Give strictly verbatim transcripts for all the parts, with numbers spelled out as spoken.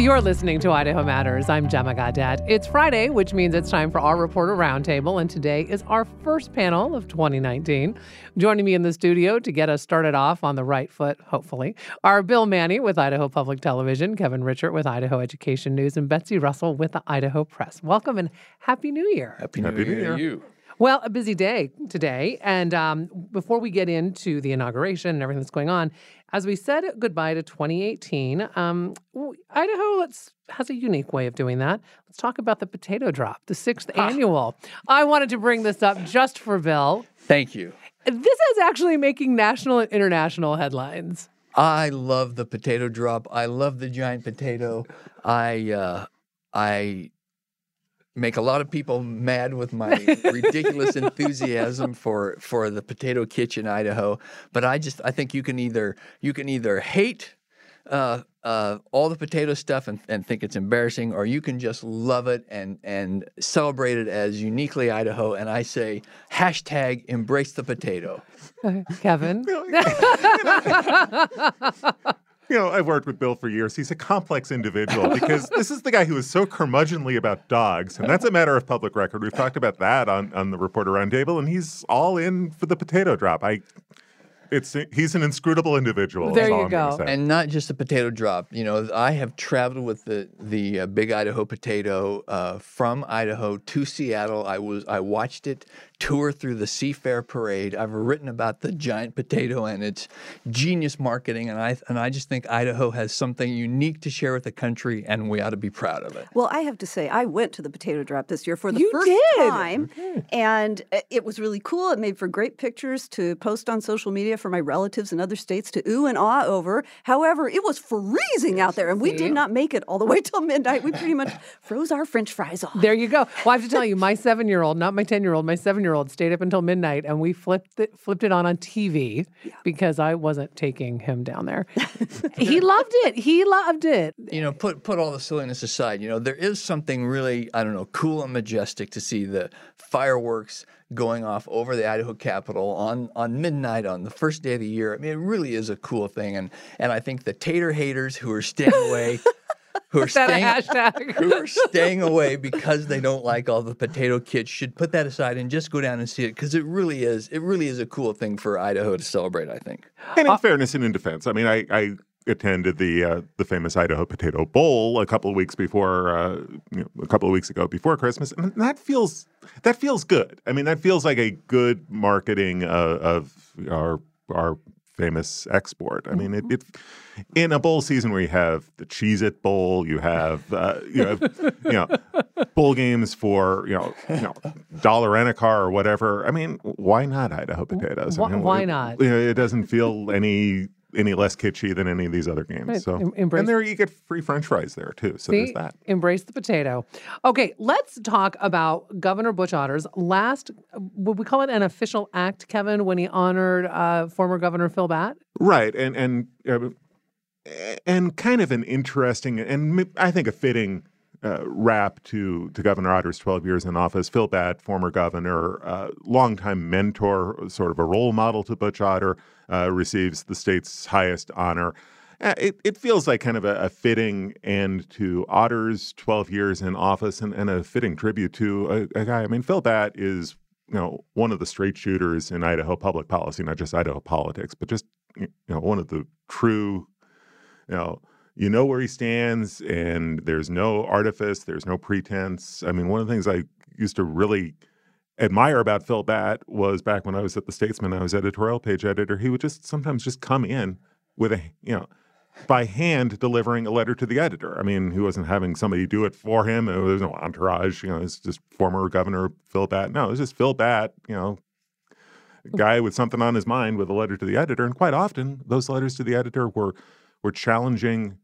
You're listening to Idaho Matters. I'm Gemma Gadet. It's Friday, which means it's time for our Reporter Roundtable, and today is our first panel of twenty nineteen. Joining me in the studio to get us started off on the right foot, hopefully, are Bill Manny with Idaho Public Television, Kevin Richert with Idaho Education News, and Betsy Russell with the Idaho Press. Welcome and Happy New Year. Happy New, Happy Year, New Year to you. Well, a busy day today. And um, before we get into the inauguration and everything that's going on, as we said goodbye to twenty eighteen, um, Idaho let's, has a unique way of doing that. Let's talk about the potato drop, the sixth ah. annual. I wanted to bring this up just for Bill. Thank you. This is actually making national and international headlines. I love the potato drop. I love the giant potato. I, uh, I... make a lot of people mad with my ridiculous enthusiasm for, for the potato kitsch in Idaho, but I just I think you can either you can either hate uh, uh, all the potato stuff and, and think it's embarrassing, or you can just love it and and celebrate it as uniquely Idaho. And I say hashtag embrace the potato. Kevin. You know, I've worked with Bill for years. He's a complex individual because this is the guy who is so curmudgeonly about dogs, and that's a matter of public record. We've talked about that on, on the Reporter Roundtable, and he's all in for the potato drop. I, it's he's an inscrutable individual. There you all I'm go. say. And not just a potato drop. You know, I have traveled with the the uh, Big Idaho Potato uh, from Idaho to Seattle. I was I watched it tour through the Seafair Parade. I've written about the giant potato and its genius marketing, and I and I just think Idaho has something unique to share with the country, and we ought to be proud of it. Well, I have to say, I went to the potato drop this year for the you first did. time, okay. and it was really cool. It made for great pictures to post on social media for my relatives in other states to ooh and ah over. However, it was freezing out there, and we did not make it all the way till midnight. We pretty much froze our French fries off. There you go. Well, I have to tell you, my seven-year-old, not my ten-year-old, my seven-year-old stayed up until midnight, and we flipped it, flipped it on on T V yeah. because I wasn't taking him down there. He loved it. He loved it. You know, put put all the silliness aside. You know, there is something really, I don't know, cool and majestic to see the fireworks going off over the Idaho Capitol on, on midnight on the first day of the year. I mean, it really is a cool thing, and and I think the tater haters who are staying away. Who are, staying, who are staying away because they don't like all the potato kitsch should put that aside and just go down and see it, because it really is it really is a cool thing for Idaho to celebrate, I think. And in uh, fairness and in defense, I mean, I, I attended the uh, the famous Idaho Potato Bowl a couple of weeks before, uh, you know, a couple of weeks ago before Christmas, and that feels that feels good. I mean, that feels like a good marketing uh, of our our. famous export. I mean, it, it in a bowl season where you have the Cheez-It Bowl, you have uh, you have you know bowl games for you know you know dollar rent a car or whatever. I mean, why not Idaho potatoes? Why, I mean, why it, not? You know, it doesn't feel any any less kitschy than any of these other games. Right. So Em- embrace- and there you get free French fries there too. So See? there's that. Embrace the potato. Okay, let's talk about Governor Butch Otter's last, would we call it an official act, Kevin, when he honored uh, former Governor Phil Batt? Right, and and uh, and kind of an interesting and I think a fitting uh, wrap to to Governor Otter's twelve years in office. Phil Batt, former governor, uh, longtime mentor, sort of a role model to Butch Otter, uh, receives the state's highest honor. Uh, it, it feels like kind of a, a fitting end to Otter's twelve years in office, and, and a fitting tribute to a, a guy. I mean, Phil Batt is, you know, one of the straight shooters in Idaho public policy, not just Idaho politics, but just, you know, one of the true, you know, you know where he stands, and there's no artifice, there's no pretense. I mean, one of the things I used to really admire about Phil Batt was back when I was at the Statesman, I was editorial page editor, he would just sometimes just come in with a, you know, by hand delivering a letter to the editor. I mean, he wasn't having somebody do it for him. There was no entourage, you know, it's just former Governor Phil Batt. No, it was just Phil Batt, you know, a guy with something on his mind with a letter to the editor. And quite often, those letters to the editor were were challenging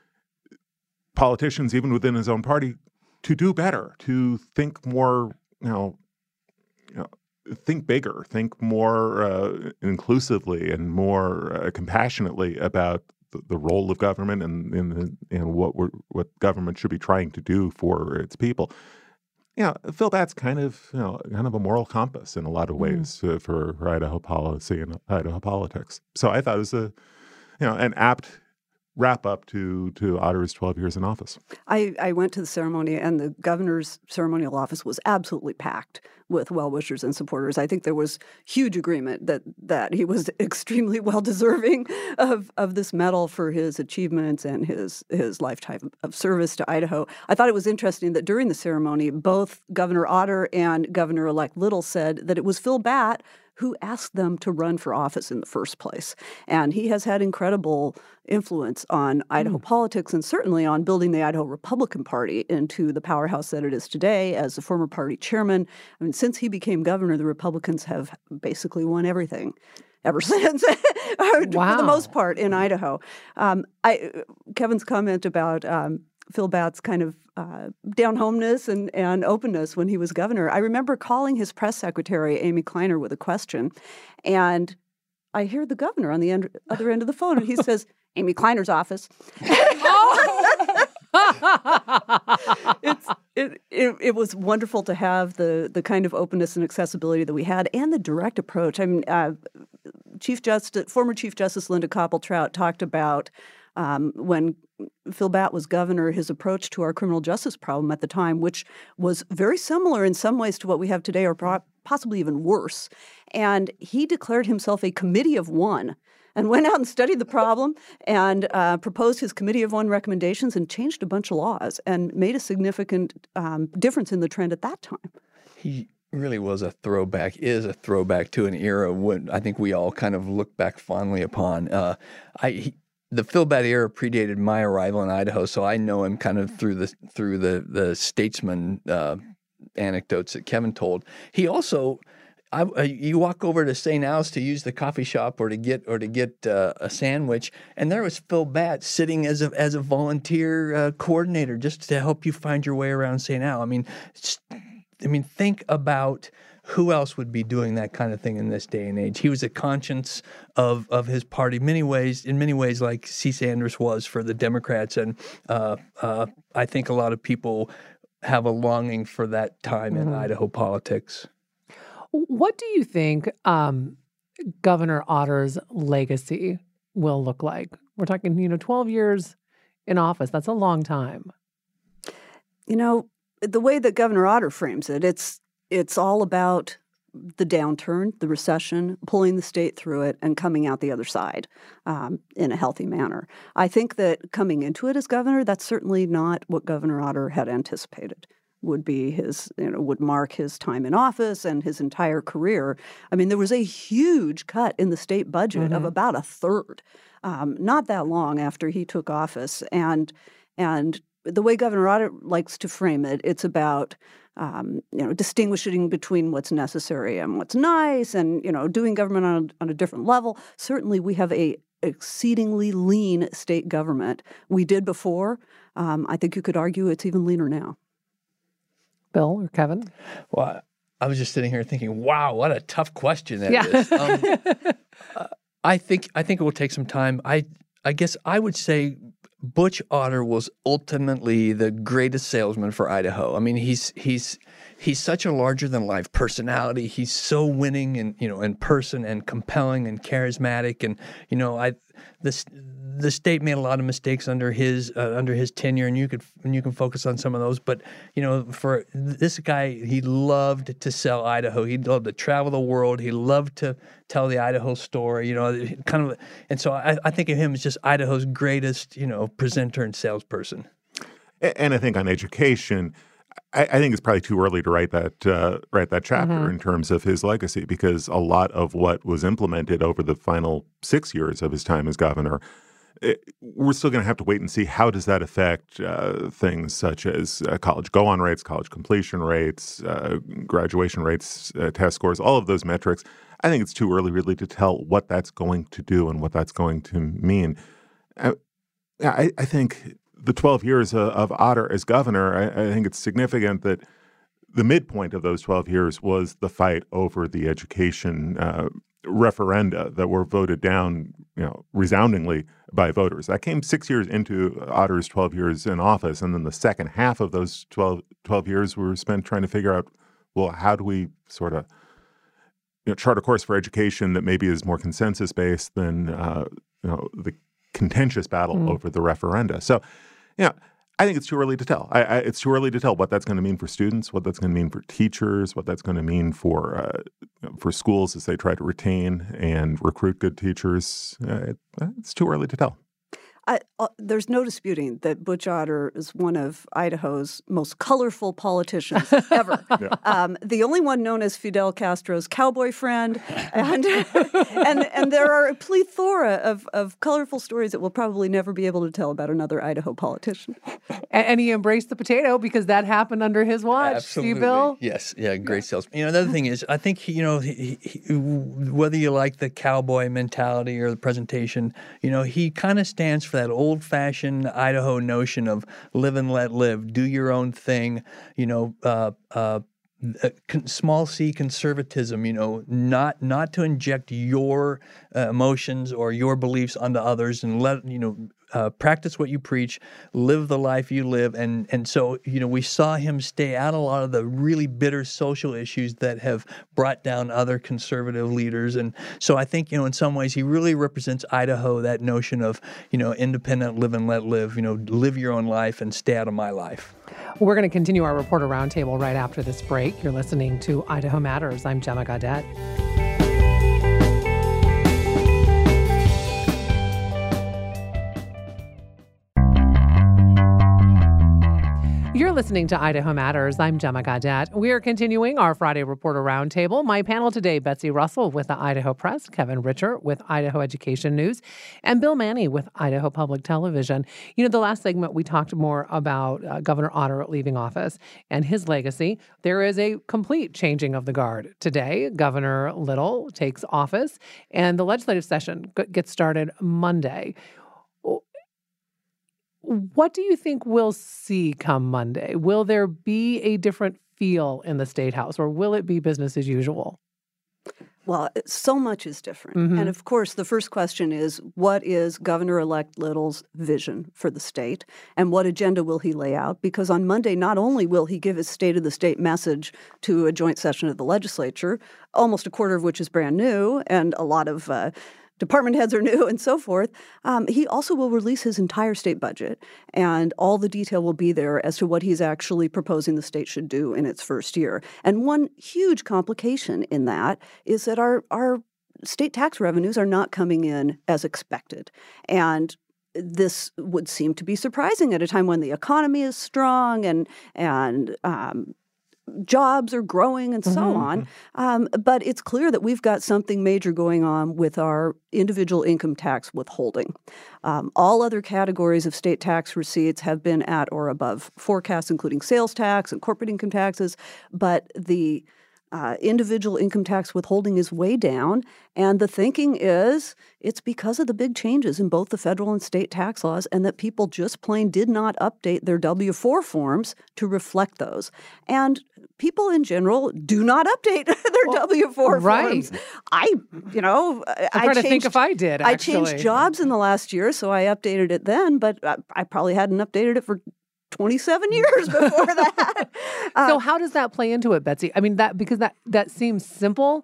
politicians, even within his own party, to do better, to think more, you know, you know think bigger, think more uh, inclusively and more uh, compassionately about the, the role of government and and, and what we're, what government should be trying to do for its people. You know, Phil Batt's kind of, you know, kind of a moral compass in a lot of ways mm. uh, for, for Idaho policy and Idaho politics. So I thought it was a, you know, an apt wrap up to to Otter's twelve years in office. I, I went to the ceremony, and the governor's ceremonial office was absolutely packed with well-wishers and supporters. I think there was huge agreement that that he was extremely well-deserving of, of this medal for his achievements and his, his lifetime of service to Idaho. I thought it was interesting that during the ceremony, both Governor Otter and Governor-elect Little said that it was Phil Batt who asked them to run for office in the first place. And he has had incredible influence on Idaho mm. politics and certainly on building the Idaho Republican Party into the powerhouse that it is today. As the former party chairman, I mean, since he became governor, the Republicans have basically won everything ever since, wow. for the most part, in Idaho. Um, I, Kevin's comment about um, Phil Batt's kind of uh, down-homeness and, and openness when he was governor. I remember calling his press secretary, Amy Kleiner, with a question, and I hear the governor on the end, other end of the phone, and he says, Amy Kleiner's office. it's, it, it, it was wonderful to have the, the kind of openness and accessibility that we had and the direct approach. I mean, uh, Chief Justice, former Chief Justice Linda Koppel-Trout talked about um, when Phil Batt was governor, his approach to our criminal justice problem at the time, which was very similar in some ways to what we have today, or pro- possibly even worse. And he declared himself a committee of one and went out and studied the problem and uh, proposed his committee of one recommendations and changed a bunch of laws and made a significant um, difference in the trend at that time. He really was a throwback, is a throwback to an era when I think we all kind of look back fondly upon. Uh, I he, The Phil Batt era predated my arrival in Idaho, so I know him kind of through the through the the statesman uh, anecdotes that Kevin told. He also, I, uh, you walk over to Saint Al's to use the coffee shop or to get or to get uh, a sandwich, and there was Phil Batt sitting as a as a volunteer uh, coordinator just to help you find your way around Saint Al. I mean, just, I mean, think about. Who else would be doing that kind of thing in this day and age? He was a conscience of of his party, many ways, in many ways, like C. Sanders was for the Democrats, and uh, uh, I think a lot of people have a longing for that time mm-hmm. in Idaho politics. What do you think um, Governor Otter's legacy will look like? We're talking, you know, twelve years in office. That's a long time. You know, the way that Governor Otter frames it, it's It's all about the downturn, the recession, pulling the state through it, and coming out the other side um, in a healthy manner. I think that coming into it as governor, that's certainly not what Governor Otter had anticipated would be his, you know, would mark his time in office and his entire career. I mean, there was a huge cut in the state budget mm-hmm. of about a third, um, not that long after he took office. And and the way Governor Otter likes to frame it, it's about Um, you know, distinguishing between what's necessary and what's nice, and you know, doing government on a, on a different level. Certainly, we have a exceedingly lean state government. We did before. Um, I think you could argue it's even leaner now. Bill or Kevin? Well, I was just sitting here thinking, "Wow, what a tough question that yeah. is." Um, uh, I think I think it will take some time. I I guess I would say. Butch Otter was ultimately the greatest salesman for Idaho. I mean, he's he's he's such a larger than life personality. He's so winning and you know in person and compelling and charismatic. And you know, I this the state made a lot of mistakes under his uh, under his tenure, and you could and you can focus on some of those. But you know, for this guy, he loved to sell Idaho. He loved to travel the world. He loved to tell the Idaho story. You know, kind of. And so I, I think of him as just Idaho's greatest, you know, presenter and salesperson. And I think on education, I, I think it's probably too early to write that uh, write that chapter mm-hmm. in terms of his legacy, because a lot of what was implemented over the final six years of his time as governor, it, we're still going to have to wait and see how does that affect uh, things such as uh, college go-on rates, college completion rates, uh, graduation rates, uh, test scores, all of those metrics. I think it's too early really to tell what that's going to do and what that's going to mean. I, I, I think the twelve years of, of Otter as governor, I, I think it's significant that the midpoint of those twelve years was the fight over the education uh, referenda that were voted down, you know, resoundingly by voters. That came six years into Otter's twelve years in office, and then the second half of those twelve, twelve years were spent trying to figure out, well, how do we sort of you know, chart a course for education that maybe is more consensus-based than uh, you know the contentious battle Mm. over the referenda. So, you know, I think it's too early to tell. I, I, it's too early to tell what that's going to mean for students, what that's going to mean for teachers, what that's going to mean for uh, for schools as they try to retain and recruit good teachers. Uh, it, it's too early to tell. I, uh, there's no disputing that Butch Otter is one of Idaho's most colorful politicians ever. Yeah. Um, the only one known as Fidel Castro's cowboy friend, and and and there are a plethora of of colorful stories that we'll probably never be able to tell about another Idaho politician. And, and he embraced the potato because that happened under his watch. Absolutely. See, Bill? Yes. Yeah. Great salesman. You know, another thing is, I think, he, you know, he, he, whether you like the cowboy mentality or the presentation, you know, he kind of stands for that old-fashioned Idaho notion of live and let live, do your own thing, you know, uh, uh, Uh, con- small c conservatism, you know, not not to inject your uh, emotions or your beliefs onto others, and let you know, uh, practice what you preach, live the life you live, and and so you know, we saw him stay out a lot of the really bitter social issues that have brought down other conservative leaders, and so I think you know, in some ways, he really represents Idaho, that notion of you know, independent, live and let live, you know, live your own life and stay out of my life. We're going to continue our Reporter Roundtable right after this break. You're listening to Idaho Matters. I'm Gemma Gaudet. You're listening to Idaho Matters. I'm Gemma Gaudet. We are continuing our Friday Reporter Roundtable. My panel today, Betsy Russell with the Idaho Press, Kevin Richer with Idaho Education News, and Bill Manny with Idaho Public Television. You know, the last segment we talked more about uh, Governor Otter leaving office and his legacy. There is a complete changing of the guard today. Governor Little takes office, and the legislative session g- gets started Monday. What do you think we'll see come Monday? Will there be a different feel in the State House, or will it be business as usual? Well, so much is different. Mm-hmm. And of course, the first question is, what is Governor-elect Little's vision for the state? And what agenda will he lay out? Because on Monday, not only will he give his State of the State message to a joint session of the legislature, almost a quarter of which is brand new, and a lot of uh, department heads are new and so forth, um, he also will release his entire state budget, and all the detail will be there as to what he's actually proposing the state should do in its first year. And one huge complication in that is that our, our state tax revenues are not coming in as expected. And this would seem to be surprising at a time when the economy is strong and, and um, jobs are growing and so Mm-hmm. on. Um, but it's clear that we've got something major going on with our individual income tax withholding. Um, all other categories of state tax receipts have been at or above forecasts, including sales tax and corporate income taxes. But the Uh, individual income tax withholding is way down, and the thinking is it's because of the big changes in both the federal and state tax laws, and that people just plain did not update their W four forms to reflect those. And people in general do not update their Well, W four right. forms. I, you know, I I'm trying to think changed- if I did, I actually. changed jobs in the last year, so I updated it then, but I, I probably hadn't updated it for twenty-seven years before that. Uh, So how does that play into it, Betsy? I mean, that because that that seems simple,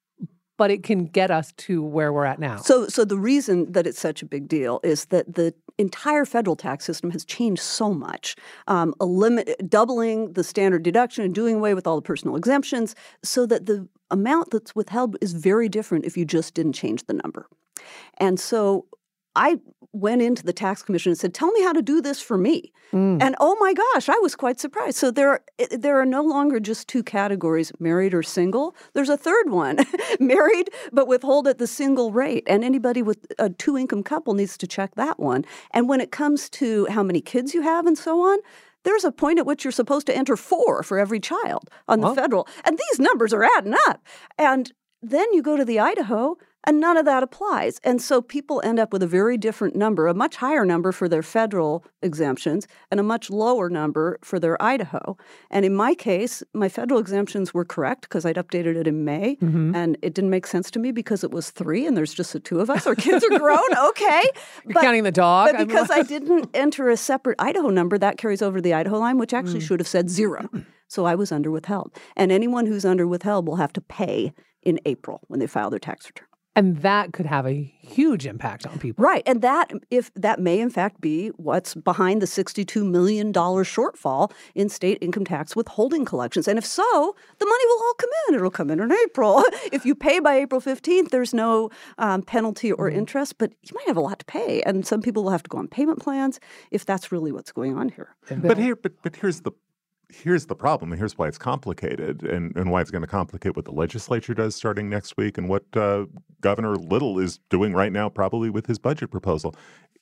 but it can get us to where we're at now. So, so the reason that it's such a big deal is that the entire federal tax system has changed so much, um, a limit, doubling the standard deduction and doing away with all the personal exemptions, so that the amount that's withheld is very different if you just didn't change the number. And so I went into the tax commission and said, tell me how to do this for me. Mm. And oh my gosh, I was quite surprised. So there are, there are no longer just two categories, married or single. There's a third one, married but withhold at the single rate. And anybody with a two-income couple needs to check that one. And when it comes to how many kids you have and so on, there's a point at which you're supposed to enter four for every child on the Well. federal. And these numbers are adding up. And then you go to the Idaho, and none of that applies. And so people end up with a very different number, a much higher number for their federal exemptions and a much lower number for their Idaho. And in my case, my federal exemptions were correct because I'd updated it in May. Mhm. And it didn't make sense to me because it was three and there's just the two of us. Our kids are grown, okay. You're counting the dog. But because I didn't enter a separate Idaho number, that carries over to the Idaho line, which actually Mm. should have said zero. So I was under withheld. And anyone who's under withheld will have to pay in April when they file their tax return. And that could have a huge impact on people. Right. And that, if that may in fact be what's behind the sixty-two million dollars shortfall in state income tax withholding collections. And if so, the money will all come in. It'll come in in April. If you pay by April fifteenth, there's no um, penalty or mm-hmm. interest, but you might have a lot to pay. And some people will have to go on payment plans if that's really what's going on here. But here, but, but here's the Here's the problem, and here's why it's complicated, and, and why it's going to complicate what the legislature does starting next week, and what uh, Governor Little is doing right now, probably with his budget proposal.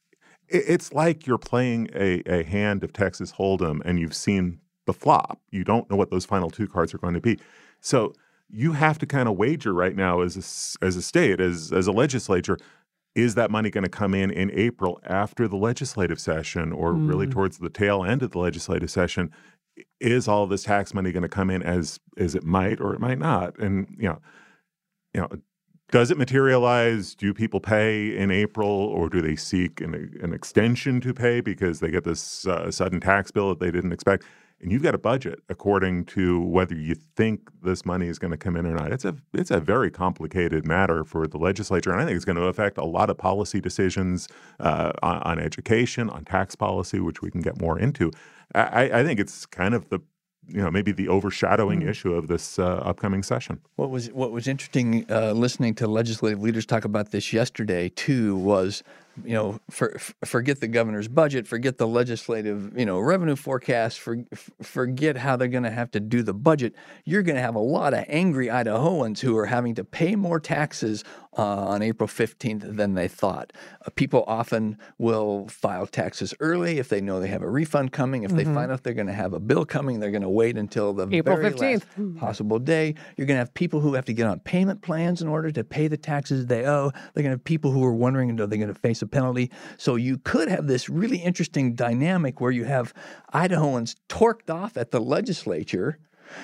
It, it's like you're playing a, a hand of Texas Hold'em, and you've seen the flop. You don't know what those final two cards are going to be. So you have to kind of wager right now as a, as a state, as, as a legislature, is that money going to come in in April after the legislative session, or mm. really towards the tail end of the legislative session? Is all this tax money going to come in as as it might or it might not? And you know, you know, does it materialize? Do people pay in April, or do they seek an, an extension to pay because they get this uh, sudden tax bill that they didn't expect? And you've got a budget according to whether you think this money is going to come in or not. It's a it's a very complicated matter for the legislature, and I think it's going to affect a lot of policy decisions uh, on, on education, on tax policy, which we can get more into. I, I think it's kind of the, you know, maybe the overshadowing mm. issue of this uh, upcoming session. What was what was interesting uh, listening to legislative leaders talk about this yesterday too was, you know, for, forget the governor's budget, forget the legislative, you know, revenue forecast, for, forget how they're going to have to do the budget. You're going to have a lot of angry Idahoans who are having to pay more taxes uh, on April fifteenth than they thought. Uh, people often will file taxes early if they know they have a refund coming. If mm-hmm. they find out they're going to have a bill coming, they're going to wait until the April very fifteenth. last possible day. You're going to have people who have to get on payment plans in order to pay the taxes they owe. They're going to have people who are wondering, are they going to face a penalty? So you could have this really interesting dynamic where you have Idahoans torqued off at the legislature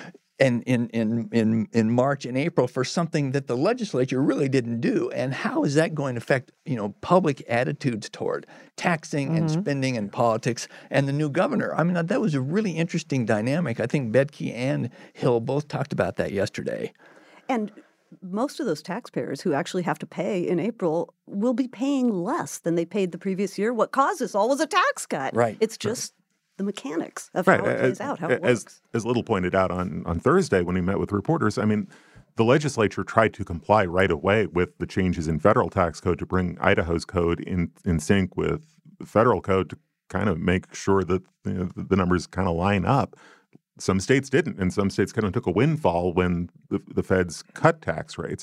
and in, in, in, in March and April for something that the legislature really didn't do. And how is that going to affect, you know, public attitudes toward taxing mm-hmm. and spending and politics and the new governor? I mean, that was a really interesting dynamic. I think Bedke and Hill both talked about that yesterday. And most of those taxpayers who actually have to pay in April will be paying less than they paid the previous year. What caused this all was a tax cut. Right. It's just right. the mechanics of right. how it plays as, out, how it as, works. As Little pointed out on, on Thursday when he met with reporters, I mean, the legislature tried to comply right away with the changes in federal tax code to bring Idaho's code in, in sync with the federal code to kind of make sure that you know, the numbers kind of line up. Some states didn't, and some states kind of took a windfall when the, the feds cut tax rates.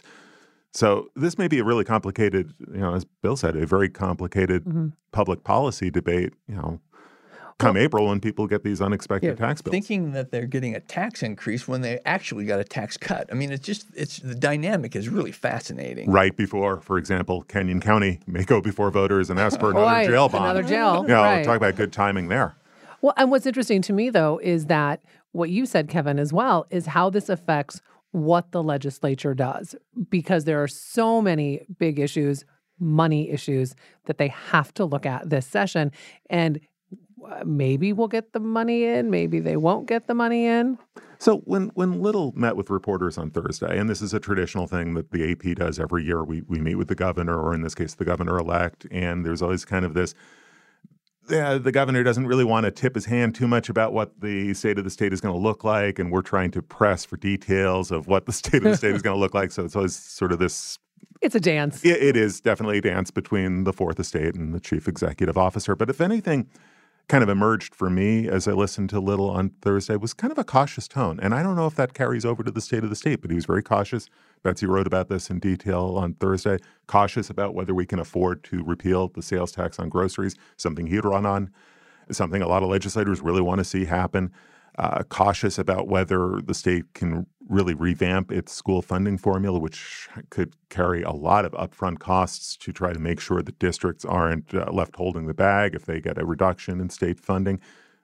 So this may be a really complicated, you know, as Bill said, a very complicated mm-hmm. public policy debate, you know, come well, April when people get these unexpected yeah, tax bills. Thinking that they're getting a tax increase when they actually got a tax cut. I mean, it's just, it's the dynamic is really fascinating. Right before, for example, Kenyon County may go before voters and ask for another right, jail bond. Another jail. You know, right. talk about good timing there. Well, and what's interesting to me, though, is that what you said, Kevin, as well, is how this affects what the legislature does, because there are so many big issues, money issues, that they have to look at this session. And maybe we'll get the money in, maybe they won't get the money in. So when when Little met with reporters on Thursday, and this is a traditional thing that the A P does every year, we we meet with the governor, or in this case, the governor-elect, and there's always kind of this, yeah, the governor doesn't really want to tip his hand too much about what the state of the state is going to look like, and we're trying to press for details of what the state of the state is going to look like. So it's always sort of this... It's a dance. It, it is definitely a dance between the fourth estate and the chief executive officer. But if anything kind of emerged for me as I listened to Little on Thursday was kind of a cautious tone. And I don't know if that carries over to the state of the state, but he was very cautious. Betsy wrote about this in detail on Thursday, cautious about whether we can afford to repeal the sales tax on groceries, something he'd run on, something a lot of legislators really want to see happen, uh, cautious about whether the state can really revamp its school funding formula, which could carry a lot of upfront costs to try to make sure that districts aren't uh, left holding the bag if they get a reduction in state funding.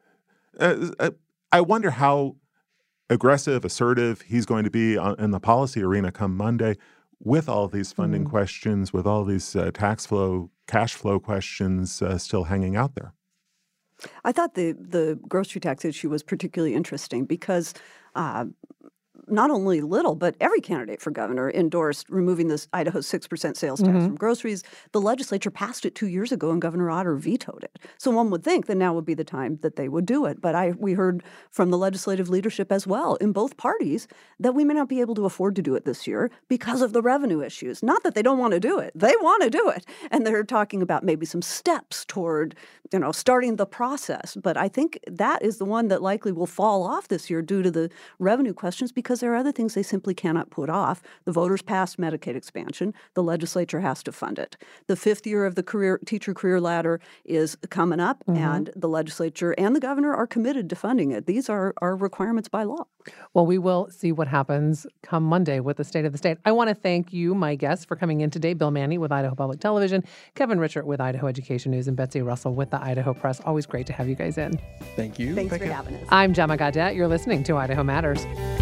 Uh, I wonder how aggressive, assertive he's going to be on, in the policy arena come Monday with all these funding mm. questions, with all these uh, tax flow, cash flow questions uh, still hanging out there. I thought the, the grocery tax issue was particularly interesting because uh, not only Little, but every candidate for governor endorsed removing this Idaho's six percent sales tax mm-hmm. from groceries. The legislature passed it two years ago, and Governor Otter vetoed it. So one would think that now would be the time that they would do it. But I we heard from the legislative leadership as well in both parties that we may not be able to afford to do it this year because of the revenue issues. Not that they don't want to do it. They want to do it. And they're talking about maybe some steps toward, you know, starting the process. But I think that is the one that likely will fall off this year due to the revenue questions because there are other things they simply cannot put off. The voters passed Medicaid expansion. The legislature has to fund it. The fifth year of the career teacher career ladder is coming up, mm-hmm. and the legislature and the governor are committed to funding it. These are, are requirements by law. Well, we will see what happens come Monday with the state of the state. I want to thank you, my guests, for coming in today. Bill Manny with Idaho Public Television, Kevin Richert with Idaho Education News, and Betsy Russell with the Idaho Press. Always great to have you guys in. Thank you. Thanks Thank for you. having us. I'm Gemma Gaudette. You're listening to Idaho Matters.